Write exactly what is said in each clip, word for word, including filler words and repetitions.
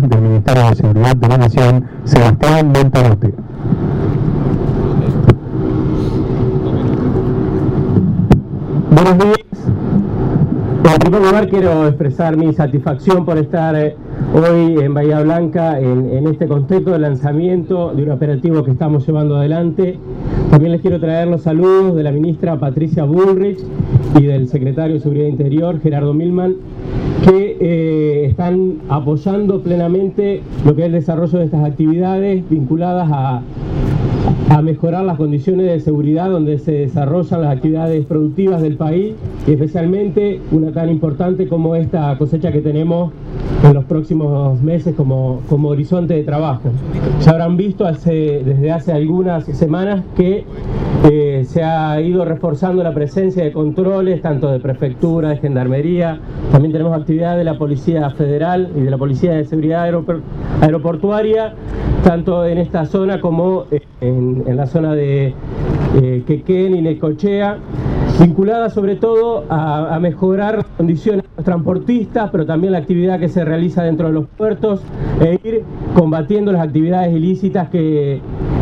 del Ministerio de Seguridad de la Nación, Sebastián Montarote. Buenos días. En primer lugar quiero expresar mi satisfacción por estar eh, hoy en Bahía Blanca en, en este contexto de lanzamiento de un operativo que estamos llevando adelante. También les quiero traer los saludos de la ministra Patricia Bullrich y del secretario de Seguridad Interior, Gerardo Milman, que eh, están apoyando plenamente lo que es el desarrollo de estas actividades vinculadas a a mejorar las condiciones de seguridad donde se desarrollan las actividades productivas del país, y especialmente una tan importante como esta cosecha que tenemos en los próximos meses como, como horizonte de trabajo. Ya habrán visto hace, desde hace algunas semanas que eh, se ha ido reforzando la presencia de controles, tanto de prefectura, de gendarmería. También tenemos actividad de la Policía Federal y de la Policía de Seguridad Aeroportuaria, tanto en esta zona como en, en la zona de eh, Quequén y Necochea, vinculada sobre todo a, a mejorar las condiciones de los transportistas, pero también la actividad que se realiza dentro de los puertos, e ir combatiendo las actividades ilícitas que,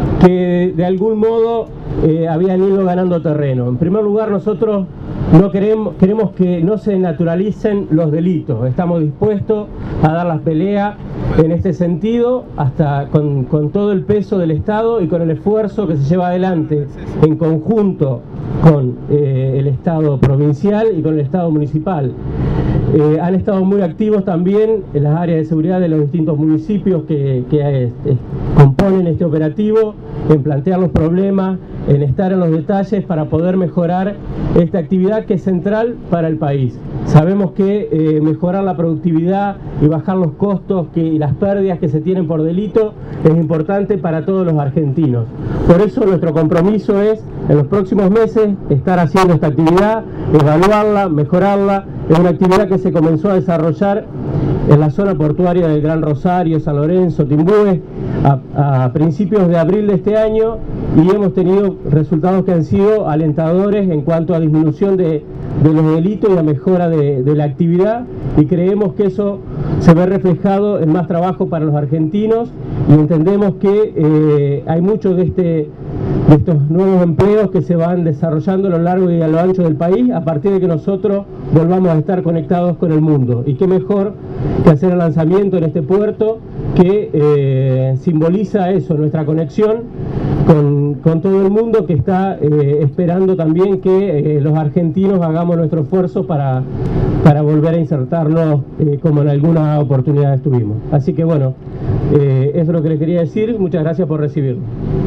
que de algún modo eh, habían ido ganando terreno. En primer lugar, nosotros no queremos, queremos que no se naturalicen los delitos. Estamos dispuestos a dar las peleas en este sentido, hasta con, con todo el peso del Estado y con el esfuerzo que se lleva adelante en conjunto con eh, el Estado provincial y con el Estado municipal. Eh, han estado muy activos también en las áreas de seguridad de los distintos municipios que, que eh, componen este operativo, en plantear los problemas, en estar en los detalles para poder mejorar esta actividad que es central para el país. Sabemos que eh, mejorar la productividad y bajar los costos que, y las pérdidas que se tienen por delito es importante para todos los argentinos. Por eso nuestro compromiso es, en los próximos meses, estar haciendo esta actividad, evaluarla, mejorarla. Es una actividad que se comenzó a desarrollar en la zona portuaria del Gran Rosario, San Lorenzo, Timbúes, a, a principios de abril de este año, y hemos tenido resultados que han sido alentadores en cuanto a disminución de, de los delitos y la mejora de, de la actividad, y creemos que eso se ve reflejado en más trabajo para los argentinos, y entendemos que eh, hay mucho de, este, de estos nuevos empleos que se van desarrollando a lo largo y a lo ancho del país a partir de que nosotros volvamos a estar conectados con el mundo. Y qué mejor que hacer el lanzamiento en este puerto que eh, simboliza eso, nuestra conexión con, con todo el mundo, que está eh, esperando también que eh, los argentinos hagamos nuestro esfuerzo para, para volver a insertarnos eh, como en algunas oportunidades tuvimos. Así que bueno, eh, eso es lo que les quería decir. Muchas gracias por recibirme.